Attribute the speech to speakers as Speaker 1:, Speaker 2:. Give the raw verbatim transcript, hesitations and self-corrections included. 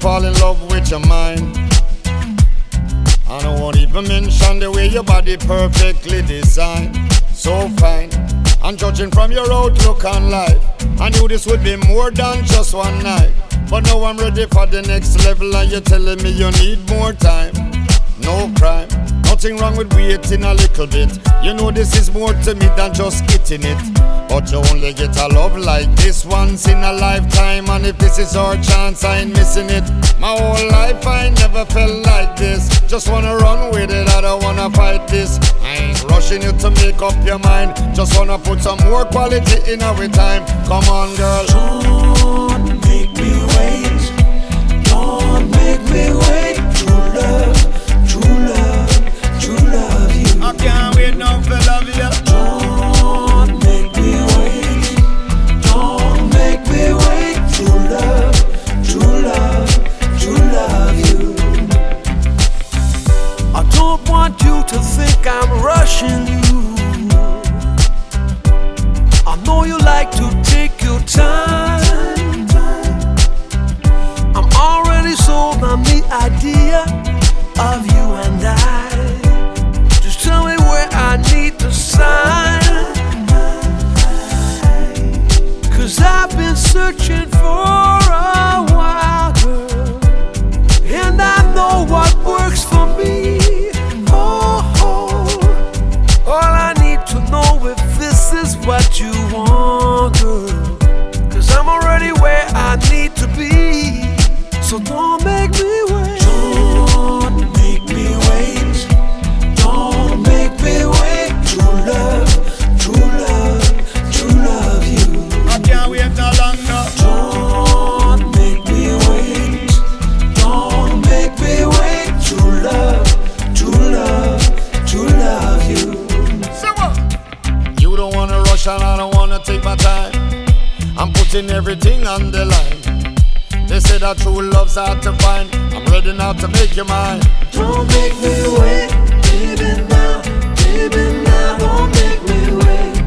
Speaker 1: fall in love with your mind. And I won't even mention the way your body perfectly designed. So fine, and judging from your outlook on life, I knew this would be more than just one night. But now I'm ready for the next level, and you're telling me you need more time. No crime, nothing wrong with waiting a little bit. You know this is more to me than just getting it. But you only get a love like this once in a lifetime, and if this is our chance, I ain't missing it. My whole life I never felt like this. Just wanna run with it, I don't wanna fight this. I ain't rushing you to make up your mind. Just wanna put some more quality in our time. Come on, girl.
Speaker 2: Don't make me wait. Don't make me wait. True love, true love, true love you.
Speaker 1: I can't wait now for love you.
Speaker 2: Don't make me wait. Don't make me wait. True love, true love, true love you. I don't want you to think I'm rushing you. I know you like to take your time. I'm already sold on the idea of you and I. Just tell me where I need to sign. Cause I've been searching for a while, girl, and I know what works for me. Oh, oh. All I need to know if this is what you want, girl. Cause I'm already where I need to be. So don't make me wait. Don't make me wait. Don't make me wait. True love, true love, true love you.
Speaker 1: I can't wait no longer.
Speaker 2: Don't make me wait. Don't make me wait. True love, true love, true love you.
Speaker 1: So what? You don't wanna rush and I don't wanna take my time. I'm putting everything on the line. They say that true love's hard to find. I'm ready now to make you mine.
Speaker 2: Don't make me wait, baby now, baby now, don't make me wait.